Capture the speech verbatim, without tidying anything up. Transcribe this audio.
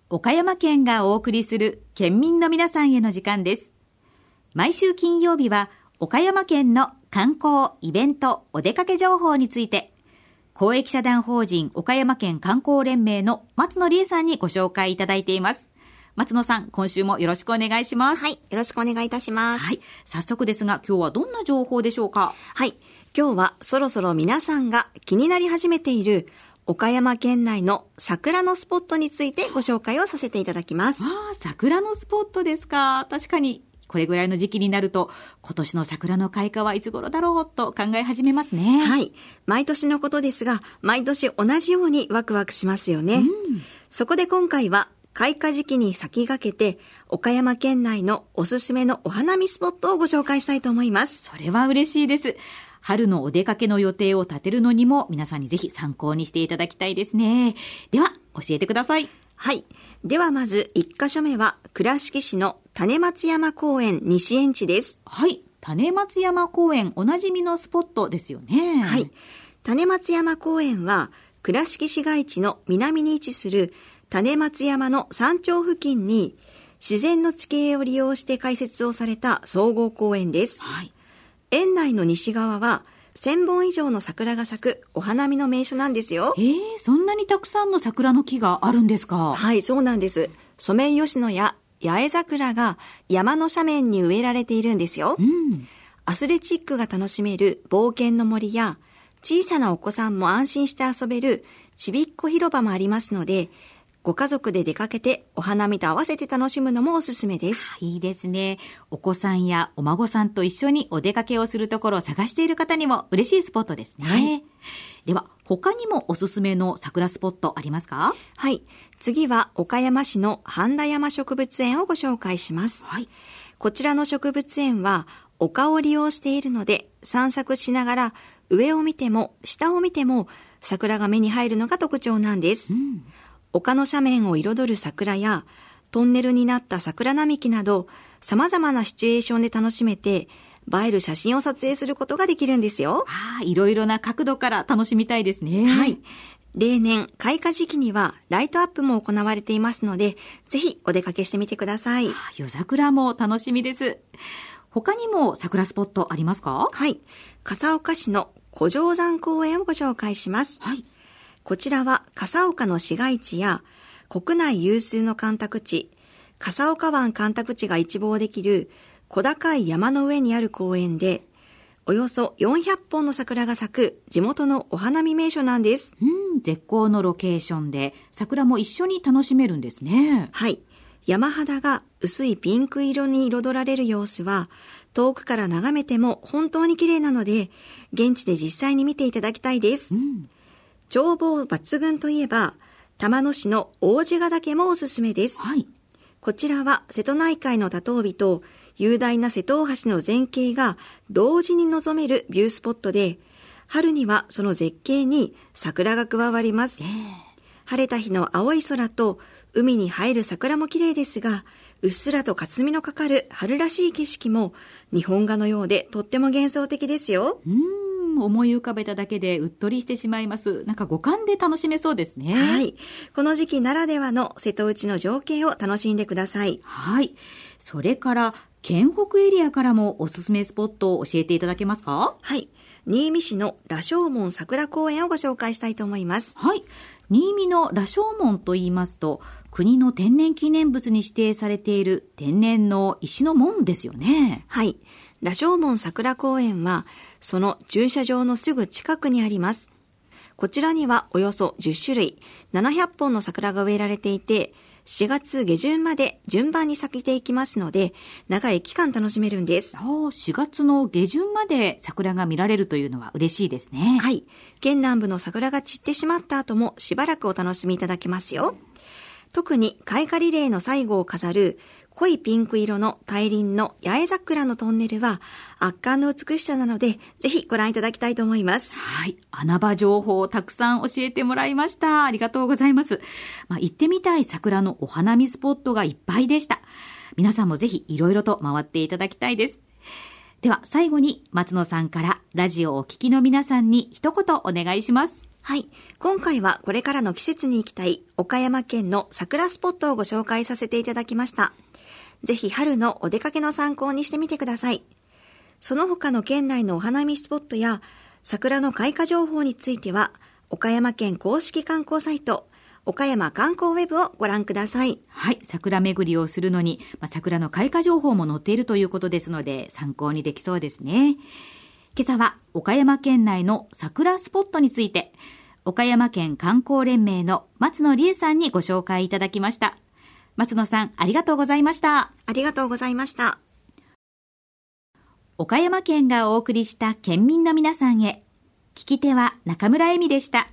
岡山県がお送りする県民の皆さんへの時間です。毎週金曜日は岡山県の観光、イベント、お出かけ情報について公益社団法人岡山県観光連盟の松野理恵さんにご紹介いただいています。松野さん、今週もよろしくお願いします。 はい、よろしくお願いいたします。 はい、早速ですが今日はどんな情報でしょうか？ はい、今日はそろそろ皆さんが気になり始めている岡山県内の桜のスポットについてご紹介をさせていただきます。 ああ、桜のスポットですか。確かにこれぐらいの時期になると今年の桜の開花はいつ頃だろうと考え始めますね。 はい、毎年のことですが毎年同じようにワクワクしますよね、うん、そこで今回は開花時期に先駆けて岡山県内のおすすめのお花見スポットをご紹介したいと思います。 それは嬉しいです。春のお出かけの予定を立てるのにも皆さんにぜひ参考にしていただきたいですね。では教えてください。 はい、ではまずいっかしょめは倉敷市の種松山公園西園地です。 はい、種松山公園おなじみのスポットですよね。 はい、種松山公園は倉敷市街地の南に位置する種松山の山頂付近に自然の地形を利用して開設をされた総合公園です。 はい、 園内の西側はせんぼん以上の桜が咲くお花見の名所なんですよ。 えー、そんなにたくさんの桜の木があるんですか？ はい、そうなんです。ソメイヨシノや八重桜が山の斜面に植えられているんですよ、うん、アスレチックが楽しめる冒険の森や小さなお子さんも安心して遊べるちびっこ広場もありますので、ご家族で出かけてお花見と合わせて楽しむのもおすすめです。 いいですね。お子さんやお孫さんと一緒にお出かけをするところを探している方にも嬉しいスポットですね、はい、では他にもおすすめの桜スポットありますか？ はい、次は岡山市の半田山植物園をご紹介します、はい、こちらの植物園は丘を利用しているので散策しながら上を見ても下を見ても桜が目に入るのが特徴なんです、うん、丘の斜面を彩る桜やトンネルになった桜並木など様々なシチュエーションで楽しめて映える写真を撮影することができるんですよ。 ああ、いろいろな角度から楽しみたいですね。 はい、例年開花時期にはライトアップも行われていますのでぜひお出かけしてみてください。 夜桜も楽しみです。他にも桜スポットありますか？ はい、笠岡市の古城山公園をご紹介します、はい、こちらは笠岡の市街地や国内有数の干拓地笠岡湾干拓地が一望できる小高い山の上にある公園でおよそよんひゃっぽんの桜が咲く地元のお花見名所なんです。 うん、絶好のロケーションで桜も一緒に楽しめるんですね。 はい、山肌が薄いピンク色に彩られる様子は遠くから眺めても本当に綺麗なので現地で実際に見ていただきたいです、うん、眺望抜群といえば玉野市の王子ヶ岳もおすすめです、はい、こちらは瀬戸内海の多島美と雄大な瀬戸大橋の全景が同時に望めるビュースポットで春にはその絶景に桜が加わります、えー、晴れた日の青い空と海に入る桜も綺麗ですがうっすらと霞のかかる春らしい景色も日本画のようでとっても幻想的ですよ。 うーん、思い浮かべただけでうっとりしてしまいます。なんか五感で楽しめそうですね。 はい、この時期ならではの瀬戸内の情景を楽しんでください。 はい、それから県北エリアからもおすすめスポットを教えていただけますか？ はい、新見市の羅生門桜公園をご紹介したいと思います。 はい、新見の羅生門と言いますと国の天然記念物に指定されている天然の石の門ですよね。 はい、羅生門桜公園はその駐車場のすぐ近くにあります。こちらにはおよそじゅっしゅるいななひゃっぽんの桜が植えられていてしがつげじゅんまで順番に咲いていきますので長い期間楽しめるんです。 しがつの下旬まで桜が見られるというのは嬉しいですね。 はい、県南部の桜が散ってしまった後もしばらくお楽しみいただけますよ。特に開花リレーの最後を飾る濃いピンク色の大輪の八重桜のトンネルは圧巻の美しさなのでぜひご覧いただきたいと思います。 はい、穴場情報をたくさん教えてもらいました。ありがとうございます、まあ、行ってみたい桜のお花見スポットがいっぱいでした。皆さんもぜひいろいろと回っていただきたいです。では最後に松野さんからラジオをお聞きの皆さんに一言お願いします。 はい。今回はこれからの季節に行きたい岡山県の桜スポットをご紹介させていただきました。ぜひ春のお出かけの参考にしてみてください。その他の県内のお花見スポットや桜の開花情報については、岡山県公式観光サイト、岡山観光ウェブをご覧ください。 はい、桜巡りをするのに、まあ、桜の開花情報も載っているということですので、参考にできそうですね。今朝は岡山県内の桜スポットについて、岡山県観光連盟の松野理恵さんにご紹介いただきました。松野さん、ありがとうございました。 ありがとうございました。 岡山県がお送りした県民の皆さんへ。聞き手は中村恵美でした。